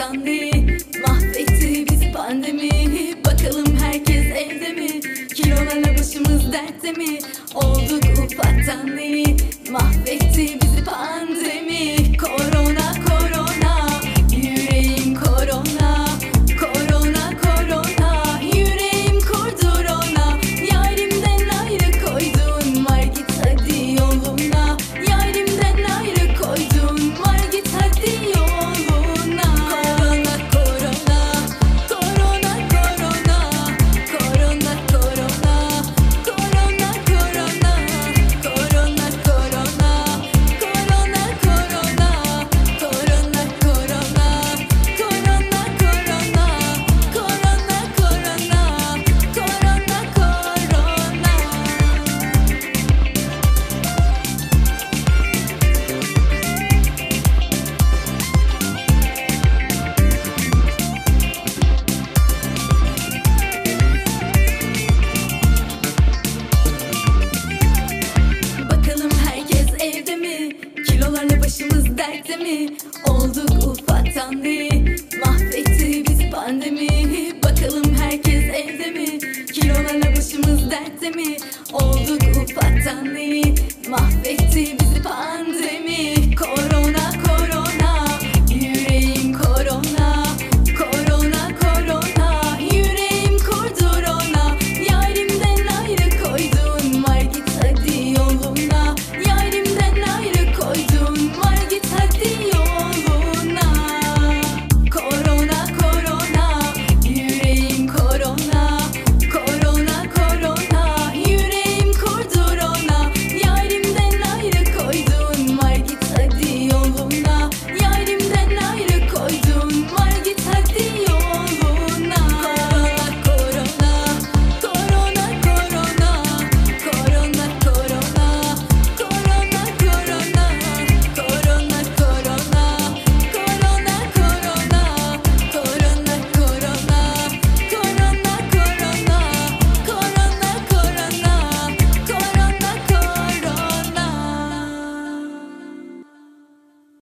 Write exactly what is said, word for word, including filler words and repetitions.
ufaktan deli, mahvetti bizi pandemi. Bakalım herkes evde mi? Kilolarla başımız dertte mi? Olduk ufaktan deli, mahvetti bizi pandemi. Korona korona, yüreğim korona. Korona korona, yüreğim kordurona. Yarimden ayrı koydun, var git hadi yoluna. Yarimden ayrı koydun, var git hadi yoluna. Korona korona, korona korona. Korona korona, korona korona. Korona korona, korona korona. Korona korona, korona korona. Korona korona, bakalım herkes evde mi? Kilolarla başımız dertte mi? Olduk ufaktan deli, mahvetti bizi pandemi. Bakalım herkes evde mi? Kilolarla başımız dertte mi? Olduk ufaktan deli, mahvetti bizi pandemi. Korona